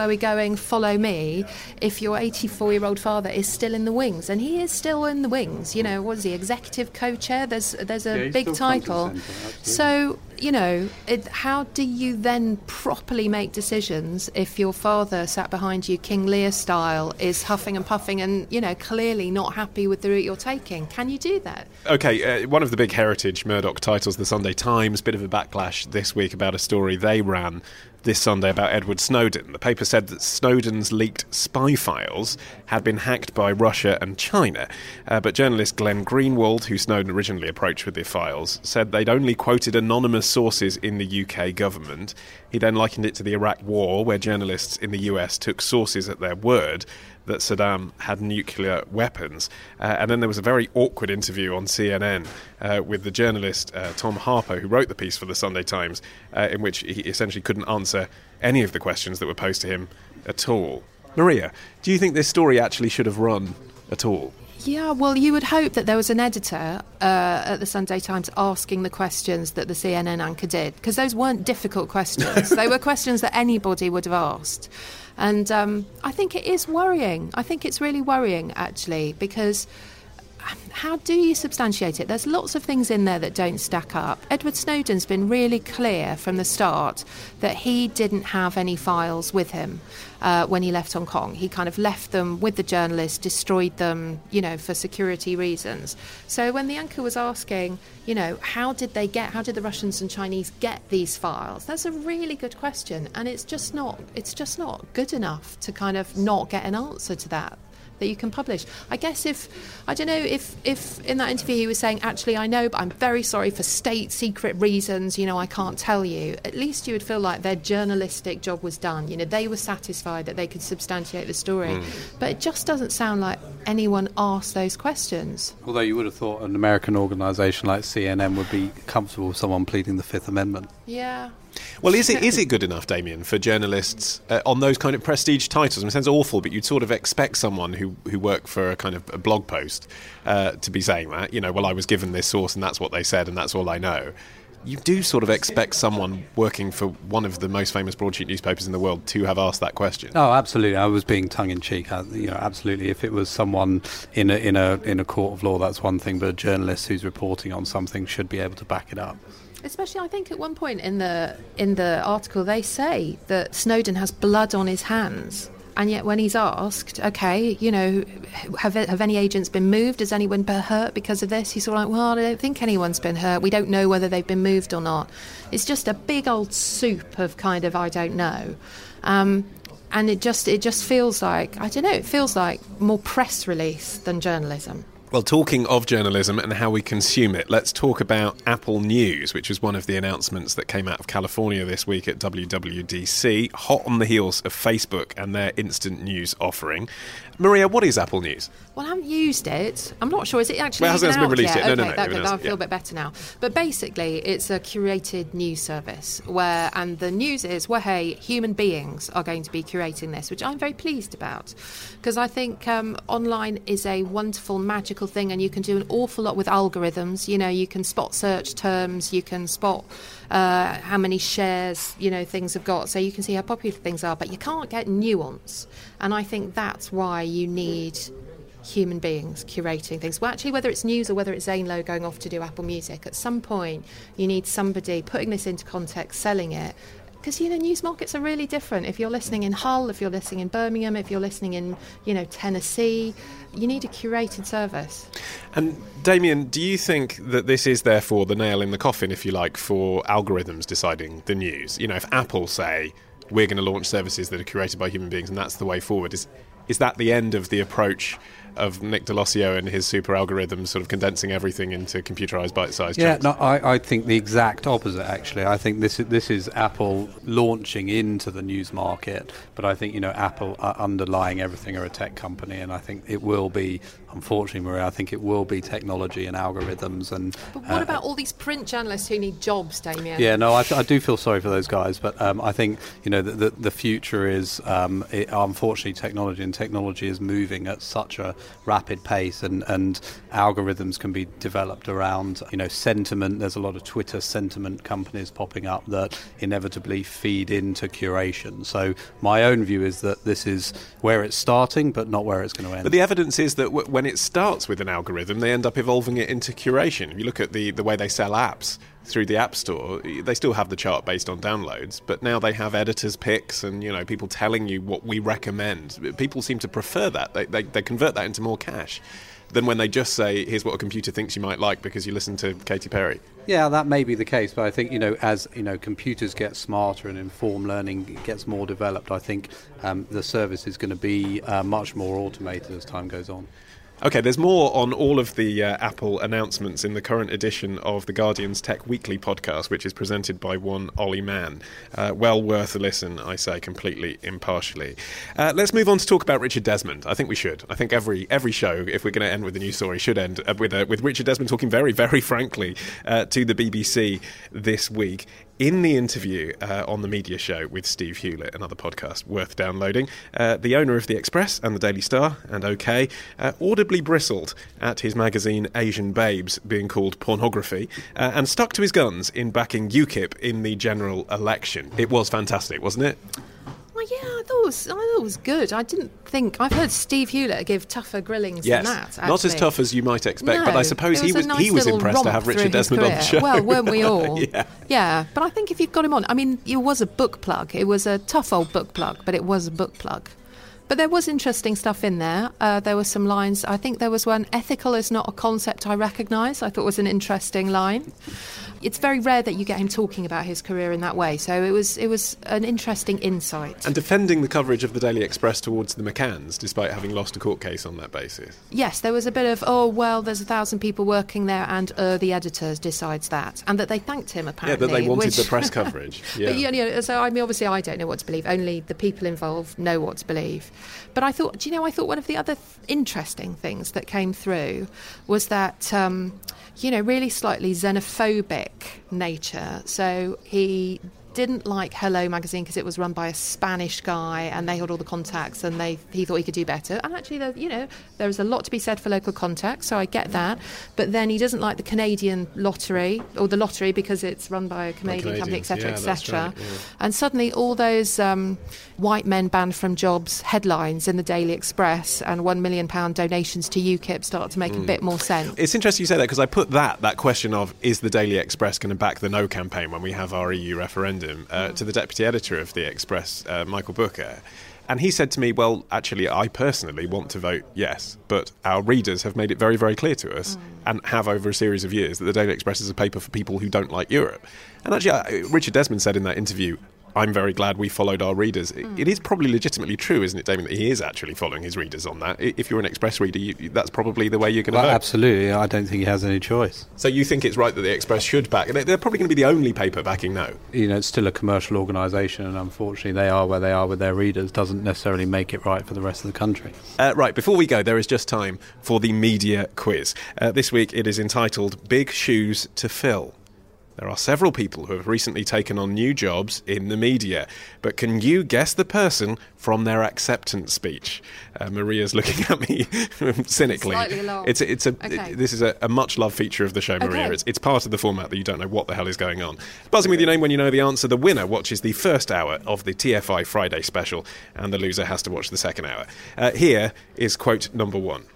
following Follow Me if your eighty-four-year-old father is still in the wings? And he is still in the wings. You know, what is he, executive co-chair? There's there's a Yeah, he's big still front title. and centre, absolutely. So, you know, it, how do you then properly make decisions if your father sat behind you, King Lear style, is huffing and puffing and, you know, clearly not happy with the route you're taking? Can you do that? Okay, uh, one of the big heritage Murdoch titles, the Sunday Times, bit of a backlash this week about a story they ran this Sunday about Edward Snowden. The paper said that Snowden's leaked spy files had been hacked by Russia and China, uh, but journalist Glenn Greenwald, who Snowden originally approached with the files, said they'd only quoted anonymous sources in the U K government. He then likened it to the Iraq War, where journalists in the U S took sources at their word that Saddam had nuclear weapons. Uh, and then there was a very awkward interview on C N N uh, with the journalist uh, Tom Harper, who wrote the piece for the Sunday Times, uh, in which he essentially couldn't answer any of the questions that were posed to him at all. Maria, do you think this story actually should have run at all? Yeah, well, you would hope that there was an editor uh, at the Sunday Times asking the questions that the C N N anchor did, because those weren't difficult questions. They were questions that anybody would have asked. And um, I think it is worrying. I think it's really worrying, actually, because how do you substantiate it? There's lots of things in there that don't stack up. Edward Snowden's been really clear from the start that he didn't have any files with him uh, when he left Hong Kong. He kind of left them with the journalists, destroyed them, you know, for security reasons. So when the anchor was asking, you know, how did they get, how did the Russians and Chinese get these files? That's a really good question, and it's just not, it's just not good enough to kind of not get an answer to that. That you can publish. I guess if, I don't know, if, if in that interview he was saying, actually, I know, but I'm very sorry for state secret reasons, you know, I can't tell you, at least you would feel like their journalistic job was done. You know, they were satisfied that they could substantiate the story. Mm. But it just doesn't sound like anyone asked those questions. Although you would have thought an American organisation like C N N would be comfortable with someone pleading the Fifth Amendment. Yeah. Well, is it is it good enough, Damien, for journalists uh, on those kind of prestige titles? I mean, it sounds awful, but you'd sort of expect someone who, who worked for a kind of a blog post uh, to be saying that. You know, well, I was given this source and that's what they said and that's all I know. You do sort of expect someone working for one of the most famous broadsheet newspapers in the world to have asked that question. Oh, absolutely. I was being tongue-in-cheek. I, you know, absolutely. If it was someone in a, in a in a court of law, that's one thing, but a journalist who's reporting on something should be able to back it up. Especially, I think at one point in the in the article they say that Snowden has blood on his hands, and yet when he's asked, okay, you know, have have any agents been moved? Has anyone been hurt because of this? He's sort of like, well, I don't think anyone's been hurt. We don't know whether they've been moved or not. It's just a big old soup of kind of I don't know. Um, and it just it just feels like, I don't know, it feels like more press release than journalism. Well, talking of journalism and how we consume it, let's talk about Apple News, which was one of the announcements that came out of California this week at W W D C, hot on the heels of Facebook and their instant news offering. Maria, what is Apple News? Well, I haven't used it. I'm not sure. Is it actually well, it hasn't out been released yet? yet. No, okay, no, no. that, no that, I feel yeah. a bit better now. But basically, it's a curated news service where, and the news is, well, hey, human beings are going to be curating this, which I'm very pleased about, because I think um, online is a wonderful, magical thing, and you can do an awful lot with algorithms. You know, you can spot search terms, you can spot uh, how many shares, you know, things have got, so you can see how popular things are, but you can't get nuance. And I think that's why you need human beings curating things. Well, actually, whether it's news or whether it's Zane Lowe going off to do Apple Music, at some point you need somebody putting this into context, selling it. Because, you know, news markets are really different. If you're listening in Hull, if you're listening in Birmingham, if you're listening in, you know, Tennessee, you need a curated service. And, Damien, do you think that this is, therefore, the nail in the coffin, if you like, for algorithms deciding the news? You know, if Apple say, we're going to launch services that are curated by human beings and that's the way forward, is is that the end of the approach of Nick Delosio and his super algorithms sort of condensing everything into computerised bite-sized Yeah, chunks? no, I, I think the exact opposite, actually. I think this is, this is Apple launching into the news market, but I think, you know, Apple are underlying everything are a tech company, and I think it will be, unfortunately, Maria, I think it will be technology and algorithms. And But what uh, about all these print journalists who need jobs, Damien? Yeah, no, I, I do feel sorry for those guys, but um, I think, you know, the, the, the future is, um, it, unfortunately, technology, and technology is moving at such a rapid pace, and, and algorithms can be developed around, you know, sentiment. There's a lot of Twitter sentiment companies popping up that inevitably feed into curation. So my own view is that this is where it's starting, but not where it's going to end. But the evidence is that w- when it starts with an algorithm, they end up evolving it into curation. If you look at the, the way they sell apps through the App Store, they still have the chart based on downloads, but now they have editors' picks and, you know, people telling you what we recommend. People seem to prefer that. They, they, they convert that into more cash than when they just say, here's what a computer thinks you might like because you listen to Katy Perry. Yeah, that may be the case, but I think, you know, as, you know, computers get smarter and informed learning gets more developed, I think um, the service is going to be uh, much more automated as time goes on. OK, there's more on all of the uh, Apple announcements in the current edition of The Guardian's Tech Weekly podcast, which is presented by one Ollie Mann. Uh, well worth a listen, I say, completely impartially. Uh, let's move on to talk about Richard Desmond. I think we should. I think every every show, if we're going to end with a news story, should end uh, with, uh, with Richard Desmond talking very, very frankly uh, to the B B C this week. In the interview uh, on the media show with Steve Hewlett, another podcast worth downloading, uh, the owner of The Express and the Daily Star, and OK, uh, audibly bristled at his magazine Asian Babes being called pornography, uh, and stuck to his guns in backing UKIP in the general election. It was fantastic, wasn't it? Well, yeah, I thought it was, I thought it was good. I didn't think... I've heard Steve Hewlett give tougher grillings yes, than that, actually. Not as tough as you might expect, no, but I suppose was he was nice he was impressed to have Richard Desmond on the show. Well, weren't we all? yeah. yeah, but I think if you've got him on... I mean, it was a book plug. It was a tough old book plug, but it was a book plug. But there was interesting stuff in there. Uh, there were some lines. I think there was one, ethical is not a concept I recognise. I thought was an interesting line. It's very rare that you get him talking about his career in that way. So it was it was an interesting insight. And defending the coverage of the Daily Express towards the McCanns, despite having lost a court case on that basis. Yes, there was a bit of, oh, well, there's a thousand people working there and uh, the editor decides that. And that they thanked him, apparently. Yeah, that they wanted which... the press coverage. Yeah. But, you know, so, I mean, obviously I don't know what to believe. Only the people involved know what to believe. But I thought, do you know, I thought one of the other th- interesting things that came through was that, um, you know, really slightly xenophobic nature. So he didn't like Hello magazine because it was run by a Spanish guy and they had all the contacts and they he thought he could do better. And actually, there, you know, there is a lot to be said for local contacts, so I get that. But then he doesn't like the Canadian lottery or the lottery because it's run by a Canadian company, et cetera, yeah, et cetera. Right, yeah. And suddenly all those um, white men banned from jobs headlines in the Daily Express and one million pound donations to UKIP start to make mm. a bit more sense. It's interesting you say that because I put that, that question of is the Daily Express going to back the no campaign when we have our E U referendum uh, to the deputy editor of the Express, uh, Michael Booker. And he said to me, well, actually, I personally want to vote yes, but our readers have made it very, very clear to us mm. and have over a series of years that the Daily Express is a paper for people who don't like Europe. And actually, uh, Richard Desmond said in that interview, I'm very glad we followed our readers. Mm. It is probably legitimately true, isn't it, Damien, that he is actually following his readers on that. If you're an Express reader, you, that's probably the way you're going to well, vote. Absolutely. I don't think he has any choice. So you think it's right that the Express should back... They're probably going to be the only paper backing no. You know, it's still a commercial organisation, and unfortunately they are where they are with their readers. Doesn't necessarily make it right for the rest of the country. Uh, right, before we go, there is just time for the media quiz. Uh, this week it is entitled Big Shoes to Fill. There are several people who have recently taken on new jobs in the media, but can you guess the person from their acceptance speech? Uh, Maria's looking at me cynically. Slightly long. It's a, it's a okay. it, this is a, a much-loved feature of the show, Maria. Okay. It's it's part of the format that you don't know what the hell is going on. Buzzing with your name when you know the answer. The winner watches the first hour of the T F I Friday special, and the loser has to watch the second hour. Uh, here is quote number one.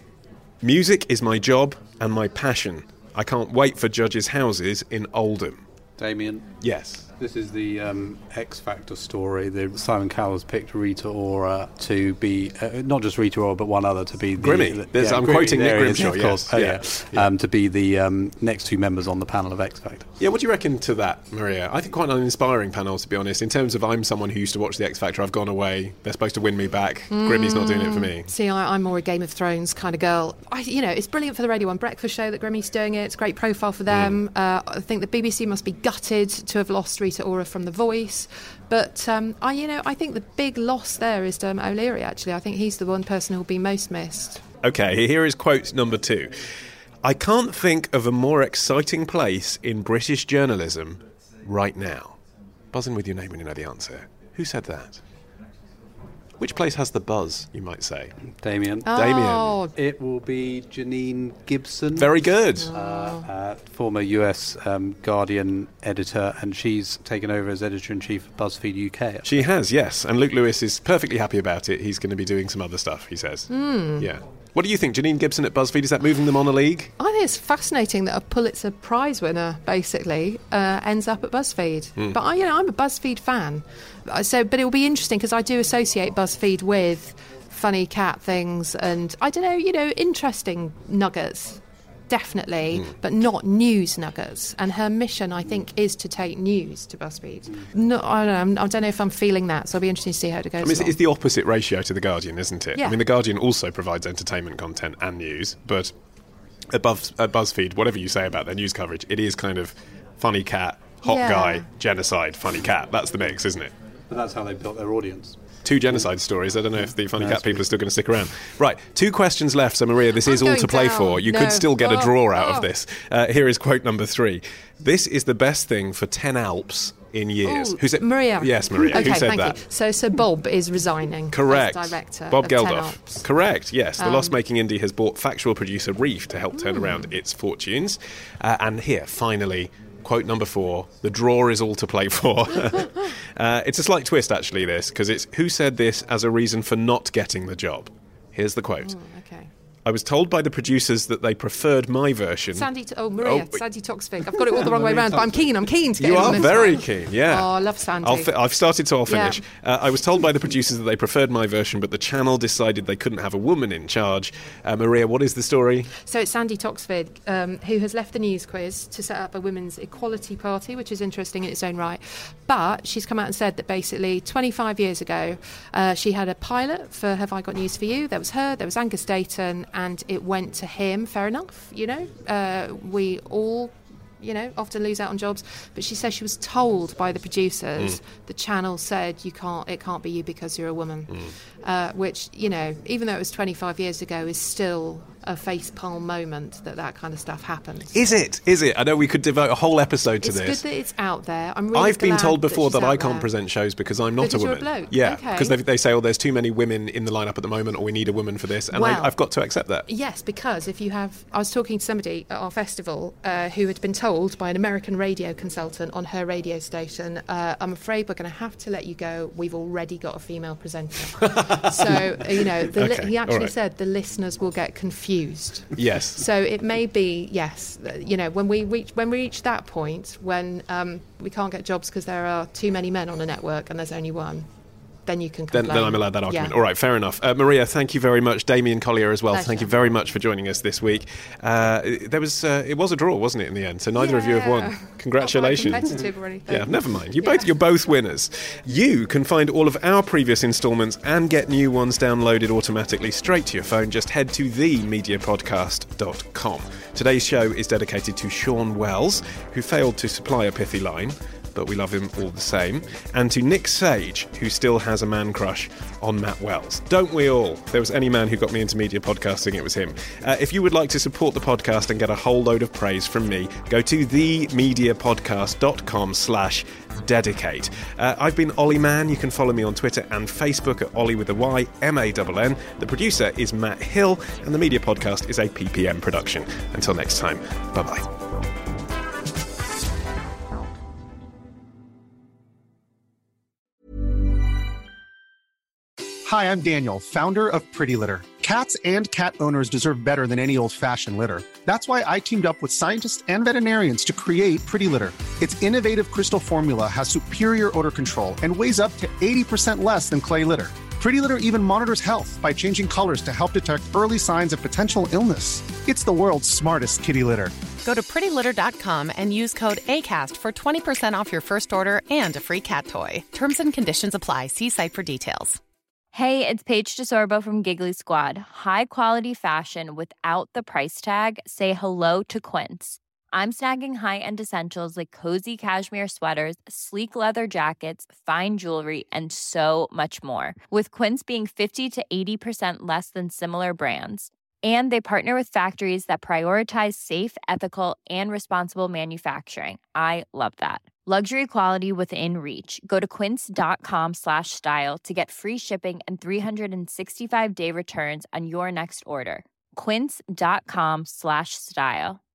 Music is my job and my passion. I can't wait for judges' houses in Oldham. Damien? Yes. This is the um, X Factor story. The Simon Cowell's picked Rita Ora to be, uh, not just Rita Ora, but one other to be the... Grimmy. The, yeah, I'm Grimmy, quoting Nick Grimshaw, Grimshaw, yes. Oh, yeah. yeah. yeah. Um, to be the um, next two members on the panel of X Factor. Yeah, what do you reckon to that, Maria? I think quite an inspiring panel, to be honest. In terms of I'm someone who used to watch the X Factor, I've gone away, they're supposed to win me back. Mm. Grimmy's not doing it for me. See, I, I'm more a Game of Thrones kind of girl. I, you know, it's brilliant for the Radio one Breakfast show that Grimmy's doing it. It's a great profile for them. Mm. Uh, I think the B B C must be gutted to have lost Rita Ora from The Voice. But um, I, you know, I think the big loss there is Dermot O'Leary. Actually, I think he's the one person who'll be most missed. Okay, here is quote number two. I can't think of a more exciting place in British journalism right now. Buzzing with your name when you know the answer. Who said that? Which place has the buzz, you might say? Damien. Oh. Damien. It will be Janine Gibson. Very good. Uh, uh, former U S um, Guardian editor, and she's taken over as editor-in-chief of BuzzFeed U K. She has, yes. And Luke Lewis is perfectly happy about it. He's going to be doing some other stuff, he says. Mm. Yeah. What do you think, Janine Gibson at BuzzFeed? Is that moving them on a league? I think it's fascinating that a Pulitzer Prize winner basically uh, ends up at BuzzFeed. Mm. But I, you know, I'm a BuzzFeed fan, Uh, so but it will be interesting because I do associate BuzzFeed with funny cat things and I don't know, you know, interesting nuggets. Definitely, mm. but not news nuggets. And her mission, I think, is to take news to BuzzFeed. No, I don't know. I don't know if I'm feeling that, so I'll be interested to see how it goes. I mean, it's, it's the opposite ratio to The Guardian, isn't it? Yeah. I mean, The Guardian also provides entertainment content and news, but at, Buzz, at BuzzFeed, whatever you say about their news coverage, it is kind of funny cat, hot Yeah. guy, genocide, funny cat. That's the mix, isn't it? But that's how they built their audience. Two genocide stories. I don't know if the funny No, cat that's people good. are still going to stick around. Right, two questions left. So, Maria, this I'm is all going to play down. for. You No. could still get a Oh, draw out oh. of this. Uh, here is quote number three. This is the best thing for ten Alps in years. Ooh, Who said? Maria. Yes, Maria. Okay, Who said thank that? you. So, so Bob is resigning Correct. as director Bob of Ten Geldof. Alps. Correct, yes. The Um, loss-making indie has bought factual producer Reef to help turn Hmm. around its fortunes. Uh, and here, finally, quote number four, the draw is all to play for. uh, it's a slight twist, actually, this, because it's who said this as a reason for not getting the job. Here's the quote. Oh, okay. I was told by the producers that they preferred my version. Sandy, oh Maria, Oh, Sandy Toksvig. I've got it all the wrong way round, but I'm keen. I'm keen to get You in are on this very one. keen, yeah. Oh, I love Sandy. I'll fi- I've started, so I'll Yeah. finish. Uh, I was told by the producers that they preferred my version, but the channel decided they couldn't have a woman in charge. Uh, Maria, what is the story? So it's Sandy Toksvig, um, who has left the news quiz to set up a women's equality party, which is interesting in its own right. But she's come out and said that basically twenty-five years ago, uh, she had a pilot for Have I Got News For You? There was her, there was Angus Dayton, and it went to him. Fair enough, you know. Uh, we all... you know, often lose out on jobs. But she says she was told by the producers, Mm. the channel said, you can't, it can't be you because you're a woman. Mm. Uh, which, you know, even though it was twenty-five years ago, is still a facepalm moment that that kind of stuff happens. Is it? Is it? I know we could devote a whole episode to It's this. good that it's out there. I'm really I've been glad told before that, that, she's I out can't there. present shows because I'm not Because a you're a woman. bloke. Yeah, Okay. because they, they say, oh, there's too many women in the lineup at the moment, or we need a woman for this, and Well, I, I've got to accept that. Yes, because if you have... I was talking to somebody at our festival uh, who had been told by an American radio consultant on her radio station, uh, I'm afraid we're going to have to let you go. We've already got a female presenter. So, you know, the li- Okay, he actually all right. said the listeners will get confused. Yes. So it may be, yes, uh, you know, when we reach when we reach that point, when um, we can't get jobs because there are too many men on a network and there's only one, then you can Then, complain. then I'm allowed that argument. Yeah. All right, fair enough. Uh, Maria, thank you very much. Damien Collier as well. Pleasure. Thank you very much for joining us this week. Uh, there was, uh, it was a draw, wasn't it, in the end? So neither of you have won. Yeah. Congratulations. Not very competitive or anything. Yeah, never mind. You both, you're both winners. You can find all of our previous instalments and get new ones downloaded automatically straight to your phone. Just head to the media podcast dot com. Today's show is dedicated to Sean Wells, who failed to supply a pithy line, but we love him all the same, and to Nick Sage, who still has a man crush on Matt Wells. Don't we all? If there was any man who got me into media podcasting, it was him. Uh, if you would like to support the podcast and get a whole load of praise from me, go to the media podcast dot com slash dedicate. Uh, I've been Ollie Mann. You can follow me on Twitter and Facebook at Ollie with a Y, M A N N. The producer is Matt Hill, and the Media Podcast is a P P M production. Until next time, bye-bye. Hi, I'm Daniel, founder of Pretty Litter. Cats and cat owners deserve better than any old-fashioned litter. That's why I teamed up with scientists and veterinarians to create Pretty Litter. Its innovative crystal formula has superior odor control and weighs up to eighty percent less than clay litter. Pretty Litter even monitors health by changing colors to help detect early signs of potential illness. It's the world's smartest kitty litter. Go to pretty litter dot com and use code ACAST for twenty percent off your first order and a free cat toy. Terms and conditions apply. See site for details. Hey, it's Paige DeSorbo from Giggly Squad. High quality fashion without the price tag. Say hello to Quince. I'm snagging high-end essentials like cozy cashmere sweaters, sleek leather jackets, fine jewelry, and so much more. With Quince being fifty to eighty percent less than similar brands. And they partner with factories that prioritize safe, ethical, and responsible manufacturing. I love that. Luxury quality within reach. Go to quince.com slash style to get free shipping and three sixty-five day returns on your next order. Quince.com slash style.